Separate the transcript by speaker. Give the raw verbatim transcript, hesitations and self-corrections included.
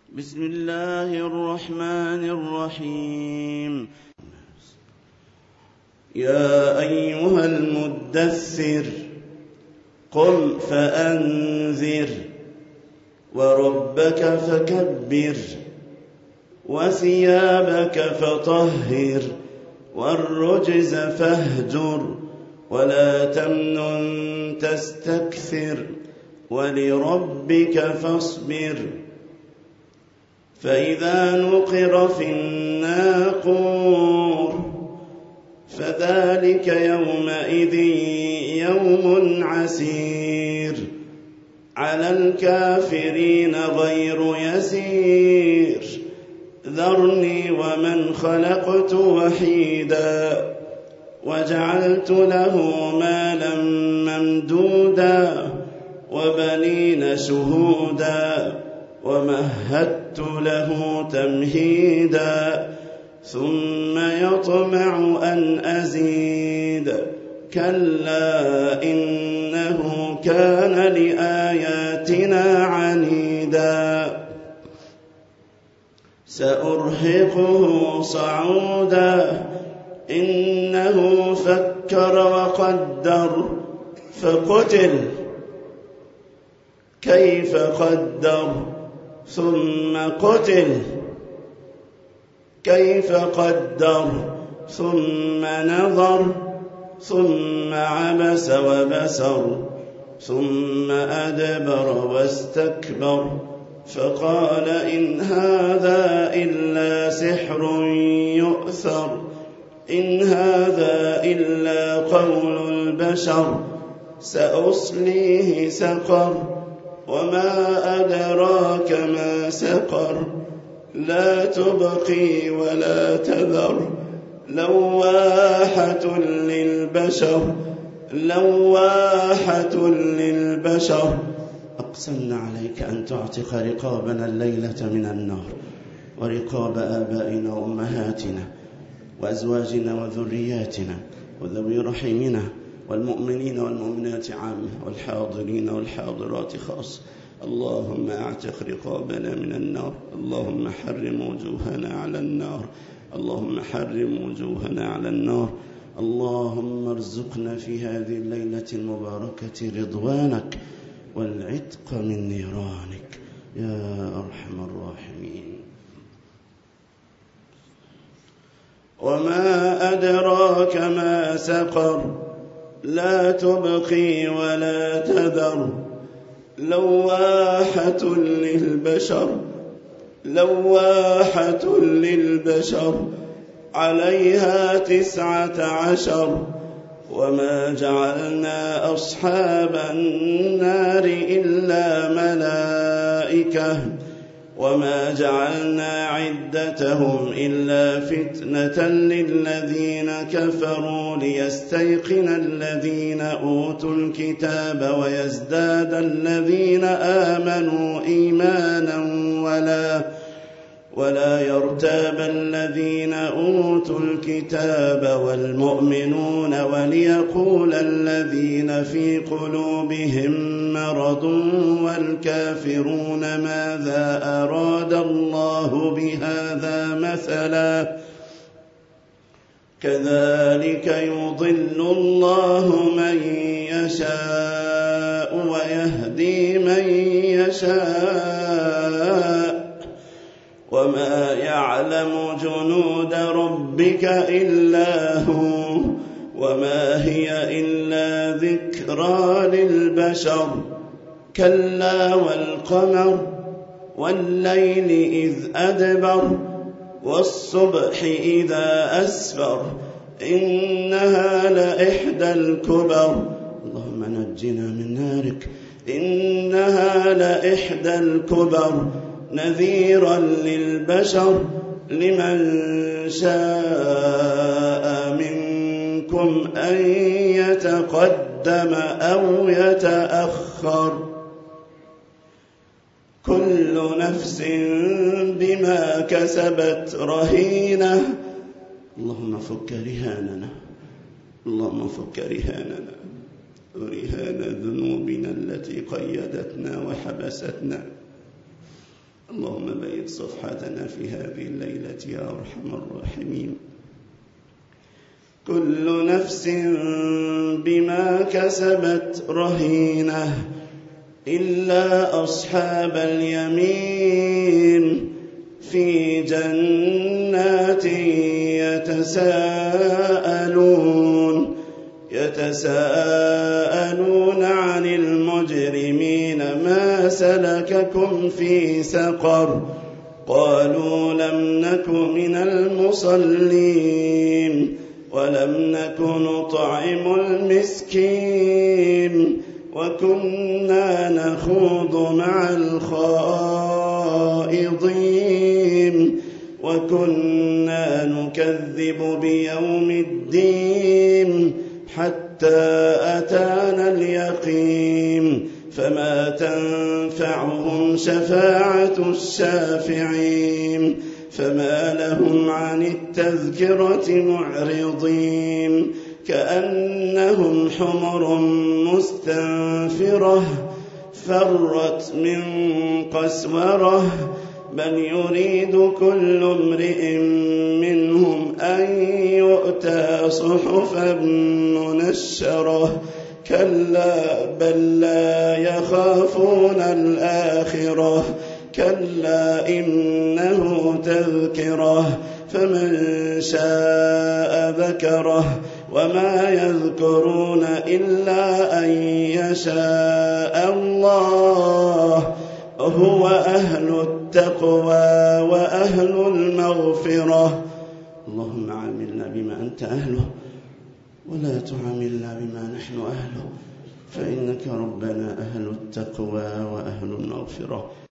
Speaker 1: بسم الله الرحمن الرحيم. يا أيها المدثر قم فأنذر وربك فكبر وثيابك فطهر والرجز فاهجر ولا تمنن تستكثر ولربك فاصبر. فإذا نقر في الناقور فذلك يومئذ يوم عسير على الكافرين غير يسير. ذرني ومن خلقت وحيدا وجعلت له مالا ممدودا وبنين شهودا ومهدت له تمهيدا ثم يطمع أن أزيد كلا إنه كان لآياتنا عنيدا سأرهقه صعودا إنه فكر وقدر فقتل كيف قدر ثم قتل كيف قدر ثم نظر ثم عبس وبسر ثم أدبر واستكبر فقال إن هذا إلا سحر يؤثر إن هذا إلا قول البشر سأصليه سقر وما أدراك ما سقر لا تبقي ولا تذر لواحة للبشر لواحة للبشر. أقسمنا عليك أن تعتق رقابنا الليلة من النار ورقاب آبائنا وأمهاتنا وأزواجنا وذرياتنا وذوي رحمنا والمؤمنين والمؤمنات عامة والحاضرين والحاضرات خاصة. اللهم اعتق رقابنا من النار. اللهم حرم وجوهنا على النار. اللهم حرم وجوهنا على النار. اللهم ارزقنا في هذه الليلة المباركة رضوانك والعتق من نيرانك يا أرحم الراحمين. وما أدراك ما سقر لا تبقي ولا تذر لواحة للبشر لواحة للبشر عليها تسعة عشر وما جعلنا أصحاب النار إلا ملائكة وما جعلنا عدتهم إلا فتنة للذين كفروا ليستيقن الذين أوتوا الكتاب ويزداد الذين آمنوا إيمانا ولا ولا يرتاب الذين أوتوا الكتاب والمؤمنون وليقول الذين في قلوبهم مرض والكافرون ماذا أراد الله بهذا مثلا كذلك يضل الله من يشاء ويهدي من يشاء وما يعلم جنود ربك إلا هو وما هي إلا ذكرى للبشر. كلا والقمر والليل إذ أدبر والصبح إذا أسفر إنها لإحدى الكبر. اللهم نجنا من نارك. إنها لإحدى الكبر نذيرا للبشر لمن شاء منكم أن يتقدم أو يتأخر كل نفس بما كسبت رهينة. اللهم فك رهاننا اللهم فك رهاننا ورهان ذنوبنا التي قيدتنا وحبستنا. اللهم بيض صفحتنا في هذه الليلة يا أرحم الراحمين. كل نفس بما كسبت رهينة إلا أصحاب اليمين في جنات يتساءلون يتساءلون عن المجرمين ما سلككم في سقر قالوا لم نك من المصلين ولم نك نطعم المسكين وكنا نخوض مع الخائضين وكنا نكذب بيوم الدين حتى أتانا اليقين فما تنفعهم شفاعة الشافعين فما لهم عن التذكرة معرضين كأنهم حمر مستنفرة فرت من قسورة بل يريد كل امرئ منهم أن يؤتى صحفا منشرة كلا بل لا يخافون الآخرة كلا إنه تذكرة فمن شاء ذكره وما يذكرون إلا أن يشاء الله هو أهل التقوى وأهل المغفرة. اللهم عاملنا بما أنت أهله ولا تعاملنا بما نحن أهله فإنك ربنا أهل التقوى وأهل المغفرة.